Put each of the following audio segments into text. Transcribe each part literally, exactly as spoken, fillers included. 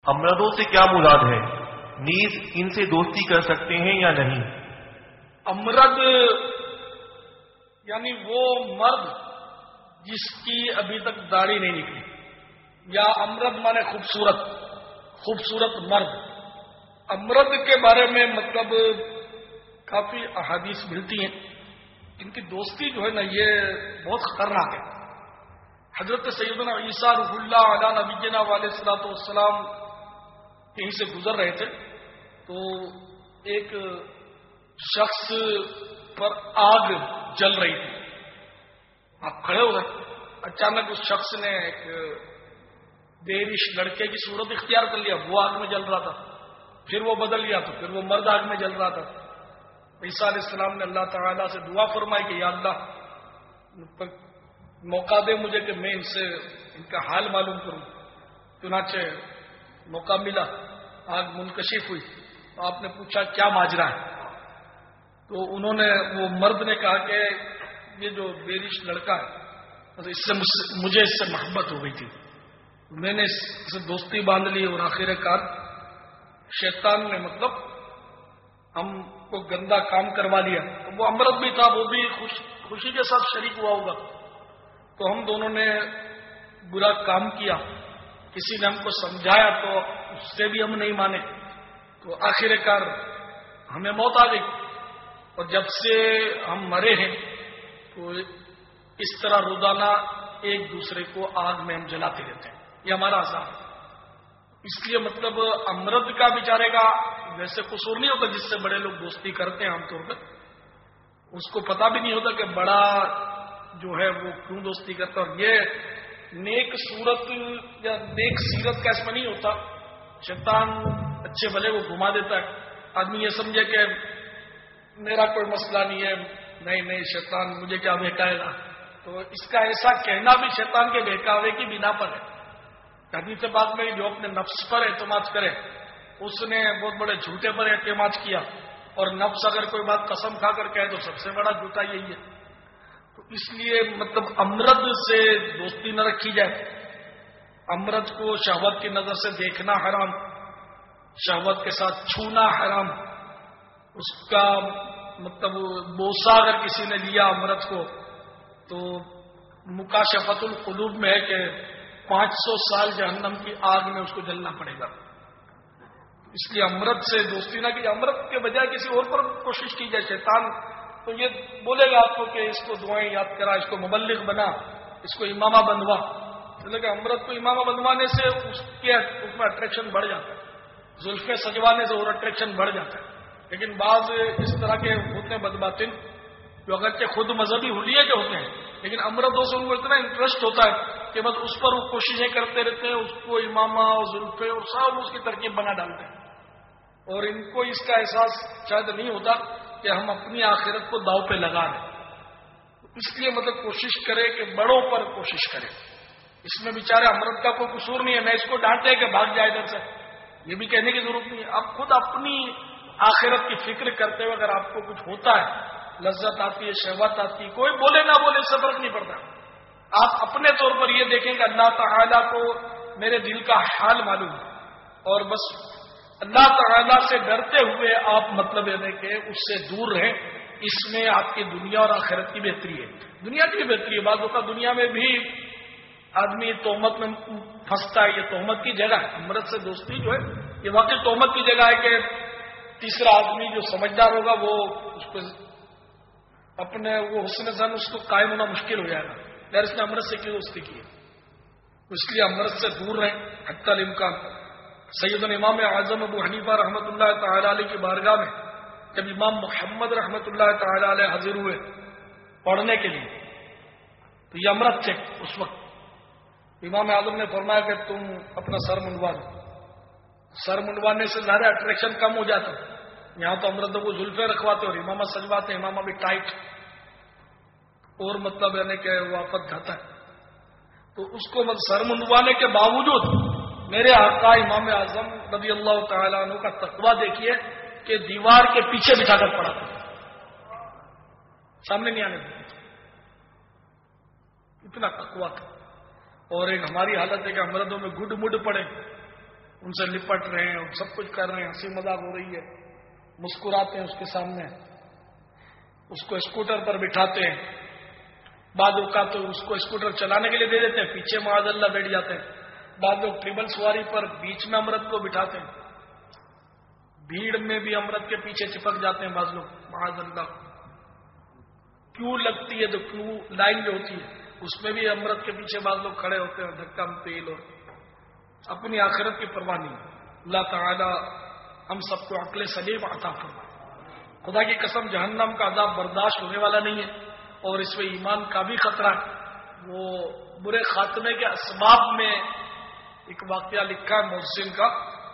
امردوں سے کیا مراد ہے؟ نیز ان سے دوستی کر سکتے ہیں یا نہیں؟ امرد یعنی وہ مرد جس کی ابھی تک داڑھی نہیں نکلی، یا امرد مانے خوبصورت خوبصورت مرد۔ امرد کے بارے میں مطلب کافی احادیث ملتی ہیں، ان کی دوستی جو ہے نا یہ بہت خطرناک ہے۔ حضرت سیدنا عیسیٰ روح اللہ علیہ نبینا علیہ الصلوۃ والسلام کہیں سے گزر رہے تھے تو ایک شخص پر آگ جل رہی تھی۔ آپ کھڑے ہو گئے، اچانک اس شخص نے ایک دیرش لڑکے کی صورت اختیار کر لیا، وہ آگ میں جل رہا تھا، پھر وہ بدل گیا تو پھر وہ مرد آگ میں جل رہا تھا۔ عیسیٰ علیہ السلام نے اللہ تعالیٰ سے دعا فرمائی کہ یا اللہ موقع دے مجھے کہ میں ان سے ان کا حال معلوم کروں۔ چنانچہ موقع ملا، آگ منکشف ہوئی تو آپ نے پوچھا کیا ماجرا ہے؟ تو انہوں نے وہ مرد نے کہا کہ یہ جو بیرش لڑکا ہے اس سے مجھے اس سے محبت ہو گئی تھی، میں نے اس سے دوستی باندھ لی اور آخر کار شیطان نے مطلب ہم کو گندا کام کروا لیا۔ تو وہ امرد بھی تھا، وہ بھی خوش خوشی کے ساتھ شریک ہوا ہوگا۔ تو ہم دونوں نے برا کام کیا، کسی نے ہم کو سمجھایا تو اس سے بھی ہم نہیں مانے، تو آخر کار ہمیں موت آ گئی، اور جب سے ہم مرے ہیں تو اس طرح روزانہ ایک دوسرے کو آگ میں ہم جلاتے رہتے ہیں، یہ ہمارا عذاب ہے۔ اس لیے مطلب امرد کا بیچارے کا ویسے قصور نہیں ہوتا، جس سے بڑے لوگ دوستی کرتے ہیں عام طور پر اس کو پتا بھی نہیں ہوتا کہ بڑا جو ہے وہ کیوں دوستی کرتا، اور یہ نیک صورت یا نیک سیرت کا اس میں نہیں ہوتا۔ شیطان اچھے بھلے کو گھما دیتا ہے، آدمی یہ سمجھے کہ میرا کوئی مسئلہ نہیں ہے، نہیں نہیں شیطان مجھے کیا بہکائے گا، تو اس کا ایسا کہنا بھی شیطان کے بہکاوے کی بنا پر ہے۔ حدیث پاک میں جو اپنے نفس پر اعتماد کرے اس نے بہت بڑے جھوٹے پر اعتماد کیا، اور نفس اگر کوئی بات قسم کھا کر کہے تو سب سے بڑا جھوٹا یہی ہے۔ تو اس لیے مطلب امرد سے دوستی نہ رکھی جائے۔ امرد کو شہوت کی نظر سے دیکھنا حرام، شہوت کے ساتھ چھونا حرام، اس کا مطلب بوسہ اگر کسی نے لیا امرد کو تو مکاشفت القلوب میں ہے کہ پانچ سو سال جہنم کی آگ میں اس کو جلنا پڑے گا۔ اس لیے امرد سے دوستی نہ کی، امرد کے بجائے کسی اور پر کوشش کی جائے۔ شیطان تو یہ بولے گا آپ کو کہ اس کو دعائیں یاد کرا، اس کو مبلغ بنا، اس کو امامہ بنوا، لیکن امرد کو امامہ بنوانے سے اس کے اس میں اٹریکشن بڑھ جاتا ہے، زلفیں سجوانے سے اور اٹریکشن بڑھ جاتا ہے۔ لیکن بعض اس طرح کے ہوتے ہیں بدباطن جو اگرچہ خود مذہبی حلیے کے ہوتے ہیں، لیکن امردوں سے ان کو اتنا انٹرسٹ ہوتا ہے کہ بس اس پر وہ کوششیں کرتے رہتے ہیں، اس کو امامہ اور زلفے اور سب اس کی ترکیب بنا ڈالتے ہیں، اور ان کو اس کا احساس شاید نہیں ہوتا کہ ہم اپنی آخرت کو داؤ پہ لگا رہے ہیں۔ اس لیے مطلب کوشش کرے کہ بڑوں پر کوشش کرے، اس میں بیچارے امرد کا کوئی قصور نہیں ہے، میں اس کو ڈانٹے کہ بھاگ جائے ادھر سے، یہ بھی کہنے کی ضرورت نہیں ہے۔ آپ خود اپنی آخرت کی فکر کرتے ہوئے اگر آپ کو کچھ ہوتا ہے، لذت آتی ہے، شہوت آتی ہے، کوئی بولے نہ بولے اس سے فرق نہیں پڑتا، آپ اپنے طور پر یہ دیکھیں کہ اللہ تعالیٰ کو میرے دل کا حال معلوم ہے، اور بس اللہ تعالیٰ سے ڈرتے ہوئے آپ مطلب یہ کہ اس سے دور رہیں، اس میں آپ کی دنیا اور آخرت کی بہتری ہے۔ دنیا کی بہتری ہے، بعض اوقات دنیا میں بھی آدمی تہمت میں پھنستا ہے، یہ تہمت کی جگہ ہے۔ امرد سے دوستی جو ہے یہ واقعی تہمت کی جگہ ہے کہ تیسرا آدمی جو سمجھدار ہوگا وہ اس کو اپنے وہ حسن زن اس کو قائم ہونا مشکل ہو جائے گا، یار اس نے امرد سے کیوں دوستی کی ہے، اس لیے امرد سے دور رہیں حتی الامکان۔ سیدنا امام اعظم ابو حنیفہ رحمۃ اللہ تعالی علیہ کی بارگاہ میں جب امام محمد رحمۃ اللہ تعالی علیہ حاضر ہوئے پڑھنے کے لیے تو یہ امرد تھے اس وقت، امام اعظم نے فرمایا کہ تم اپنا سر منڈوا دو۔ سر منڈوانے سے زیادہ اٹریکشن کم ہو جاتا ہے، یہاں تو امردوں کو زلفیں رکھواتے اور امامہ سجواتے، امامہ بھی ٹائٹ، اور مطلب یعنی کہ واپس جاتا ہے، تو اس کو سر منڈوانے کے باوجود میرے آقا امام اعظم رضی اللہ تعالیٰ عنہ کا تقویٰ دیکھیے کہ دیوار کے پیچھے بٹھا کر پڑا تھا، سامنے نہیں آنے دیتے، اتنا تقویٰ تھا۔ اور ایک ہماری حالت ہے کہ امردوں میں گڈ مڈ پڑے، ان سے لپٹ رہے ہیں، سب کچھ کر رہے ہیں، ہنسی مذاق ہو رہی ہے، مسکراتے ہیں اس کے سامنے، اس کو اسکوٹر پر بٹھاتے ہیں، بعض اوقات تو اس کو اسکوٹر چلانے کے لیے دے دیتے ہیں، پیچھے معاذ اللہ بیٹھ جاتے ہیں، بعض لوگ ٹریبل سواری پر بیچ میں امرت کو بٹھاتے ہیں، بھیڑ میں بھی امرت کے پیچھے چپک جاتے ہیں بعض لوگ معاذ اللہ، کیوں لگتی ہے تو کیوں لائن جو ہوتی ہے اس میں بھی امرت کے پیچھے بعض لوگ کھڑے ہوتے ہیں، دھکا پیل، اور اپنی آخرت کی پرواہ نہیں۔ اللہ تعالی ہم سب کو عقل سلیم عطا فرمائے۔ خدا کی قسم جہنم کا عذاب برداشت ہونے والا نہیں ہے، اور اس میں ایمان کا بھی خطرہ ہے۔ وہ برے خاتمے کے اسباب میں ایک واقعہ لکھا ہے مؤذن کا،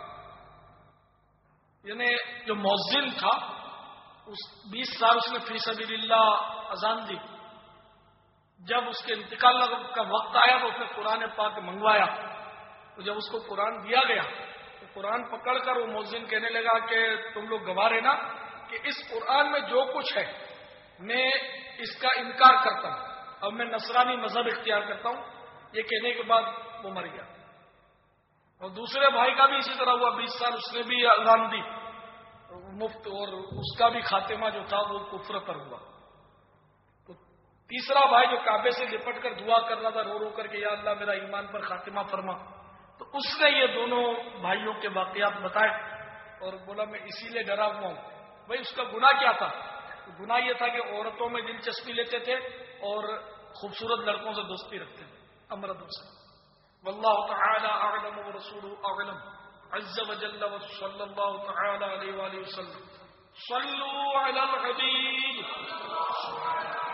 یعنی جو مؤذن تھا اس بیس سال اس نے فی سبیل اللہ اذان دی، جب اس کے انتقال کا وقت آیا تو اس نے قرآن پاک منگوایا، تو جب اس کو قرآن دیا گیا تو قرآن پکڑ کر وہ مؤذن کہنے لگا کہ تم لوگ گواہ رہنا کہ اس قرآن میں جو کچھ ہے میں اس کا انکار کرتا ہوں، اب میں نصرانی مذہب اختیار کرتا ہوں۔ یہ کہنے کے بعد وہ مر گیا۔ اور دوسرے بھائی کا بھی اسی طرح ہوا، بیس سال اس نے بھی اذان دی مفت، اور اس کا بھی خاتمہ جو تھا وہ کفر پر ہوا۔ تو تیسرا بھائی جو کعبے سے لپٹ کر دعا کر رہا تھا رو رو کر کہ یا اللہ میرا ایمان پر خاتمہ فرما، تو اس نے یہ دونوں بھائیوں کے واقعات بتائے اور بولا میں اسی لیے ڈرا ہوا ہوں۔ بھائی اس کا گناہ کیا تھا؟ گناہ یہ تھا کہ عورتوں میں دلچسپی لیتے تھے اور خوبصورت لڑکوں سے دوستی رکھتے تھے، امردوں سے۔ واللہ تعالی اعلم ورسولہ اعلم عز وجل وصلی اللہ تعالی علیہ وآلہ وسلم۔ صلوا علی الحبیب۔